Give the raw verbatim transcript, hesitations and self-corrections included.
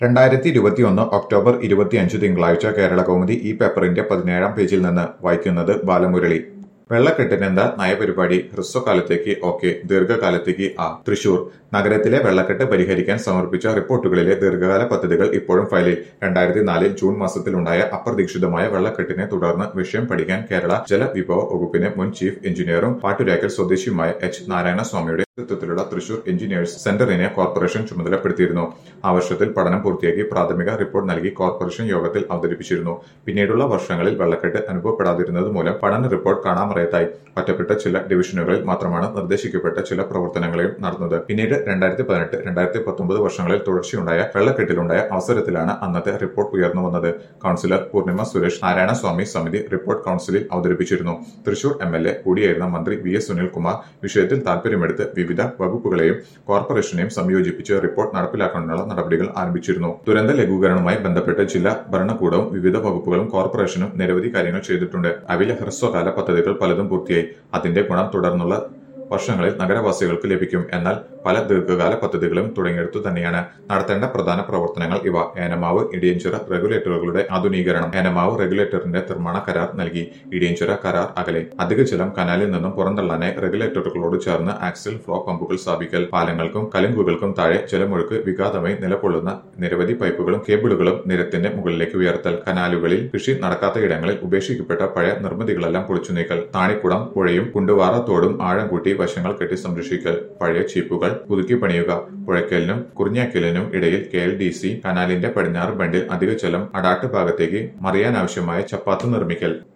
രണ്ടായിരത്തി ഇരുപത്തിയൊന്ന് ഒക്ടോബർ ഇരുപത്തിയഞ്ച് തിങ്കളാഴ്ച കേരളകൗമുദി ഈ പേപ്പറിന്റെ പതിനേഴാം പേജിൽ നിന്ന് വായിക്കുന്നത് ബാലമുരളി. വെള്ളക്കെട്ടിനെന്താ നയപരിപാടി? ഹ്രസ്വകാലത്തേക്ക് ഓക്കെ, ദീർഘകാലത്തേക്ക് ആ. തൃശൂർ നഗരത്തിലെ വെള്ളക്കെട്ട് പരിഹരിക്കാൻ സമർപ്പിച്ച റിപ്പോർട്ടുകളിലെ ദീർഘകാല പദ്ധതികൾ ഇപ്പോഴും ഫയലിൽ. രണ്ടായിരത്തി നാലിൽ ജൂൺ മാസത്തിലുണ്ടായ അപ്രതീക്ഷിതമായ വെള്ളക്കെട്ടിനെ തുടർന്ന് വിഷയം പഠിക്കാൻ കേരള ജലവിഭവ വകുപ്പിനെ മുൻ ചീഫ് എഞ്ചിനീയറും പാട്ടുരാക്കൽ സ്വദേശിയുമായ എച്ച് നാരായണസ്വാമിയുടെ നേതൃത്വത്തിലുള്ള തൃശൂർ എഞ്ചിനീയേഴ്സ് സെന്ററിനെ കോർപ്പറേഷൻ ചുമതലപ്പെടുത്തിയിരുന്നു. ആ വർഷത്തിൽ പഠനം പൂർത്തിയാക്കി പ്രാഥമിക റിപ്പോർട്ട് നൽകി കോർപ്പറേഷൻ യോഗത്തിൽ അവതരിപ്പിച്ചിരുന്നു. പിന്നീടുള്ള വർഷങ്ങളിൽ വെള്ളക്കെട്ട് അനുഭവപ്പെടാതിരുന്നത് മൂലം പഠന റിപ്പോർട്ട് കാണാമറയത്തായി. ഒറ്റപ്പെട്ട ചില ഡിവിഷനുകളിൽ മാത്രമാണ് നിർദ്ദേശിക്കപ്പെട്ട ചില പ്രവർത്തനങ്ങളെയും നടന്നത്. പിന്നീട് രണ്ടായിരത്തി പതിനെട്ട് രണ്ടായിരത്തി പത്തൊമ്പത് വർഷങ്ങളിൽ തുടർച്ചയുണ്ടായ വെള്ളക്കെട്ടിലുണ്ടായ അവസരത്തിലാണ് അന്നത്തെ റിപ്പോർട്ട് ഉയർന്നു വന്നത്. കൌൺസിലർ പൂർണിമ സുരേഷ് നാരായണസ്വാമി സമിതി റിപ്പോർട്ട് കൌൺസിലിൽ അവതരിപ്പിച്ചിരുന്നു. തൃശൂർ എം എൽ എ കൂടിയായിരുന്ന മന്ത്രി വി എസ് സുനിൽകുമാർ വിഷയത്തിൽ താൽപര്യമെടുത്ത് വിവിധ വകുപ്പുകളെയും കോർപ്പറേഷനെയും സംയോജിപ്പിച്ച് റിപ്പോർട്ട് നടപ്പിലാക്കാനുള്ള നടപടികൾ ആരംഭിച്ചിരുന്നു. ദുരന്ത ലഘൂകരണവുമായി ബന്ധപ്പെട്ട് ജില്ലാ ഭരണകൂടവും വിവിധ വകുപ്പുകളും കോർപ്പറേഷനും നിരവധി കാര്യങ്ങൾ ചെയ്തിട്ടുണ്ട്. അവയിലെ ഹ്രസ്വകാല പദ്ധതികൾ പലതും പൂർത്തിയായി. അതിന്റെ ഗുണം തുടർന്നുള്ള വർഷങ്ങളിൽ നഗരവാസികൾക്ക് ലഭിക്കും. എന്നാൽ പല ദീർഘകാല പദ്ധതികളും തുടങ്ങിയെടുത്തു തന്നെയാണ്. നടത്തേണ്ട പ്രധാന പ്രവർത്തനങ്ങൾ ഇവ: ഏനമാവ് ഇടിയഞ്ചിറ റെഗുലേറ്ററുകളുടെ ആധുനീകരണം. ഏനമാവ് റെഗുലേറ്ററിന്റെ നിർമ്മാണ കരാർ നൽകി. ഇടിയഞ്ചിറ കരാർ അകലെ. അധിക ജലം കനാലിൽ നിന്നും പുറന്തള്ളാനായി റെഗുലേറ്ററുകളോട് ചേർന്ന് ആക്സിൽ ഫ്ലോ പമ്പുകൾ സ്ഥാപിക്കൽ. പാലങ്ങൾക്കും കലുങ്കുകൾക്കും താഴെ ജലമൊഴുക്ക് വിഘാതമായി നിലകൊള്ളുന്ന നിരവധി പൈപ്പുകളും കേബിളുകളും നിരത്തിന്റെ മുകളിലേക്ക് ഉയർത്തൽ. കനാലുകളിൽ കൃഷി നടക്കാത്തയിടങ്ങളിൽ ഉപേക്ഷിക്കപ്പെട്ട പഴയ നിർമ്മിതികളെല്ലാം പൊളിച്ചു നീക്കൽ. താണിക്കുളം പുഴയും കുണ്ടുവാറ തോടും ആഴം കൂട്ടി വശങ്ങൾ കെട്ടി സംരക്ഷിക്കൽ. പഴയ ചീപ്പുകൾ പുതുക്കി പണിയുക. പുഴയ്ക്കലിനും കുറിഞ്ഞാക്കലിനും ഇടയിൽ കെ എൽ ഡി സി കനാലിന്റെ പടിഞ്ഞാറ് ബണ്ടിൽ അധിക ജലം അടാട്ട് ഭാഗത്തേക്ക് മറിയാനാവശ്യമായ ചപ്പാത്ത് നിർമ്മിക്കൽ.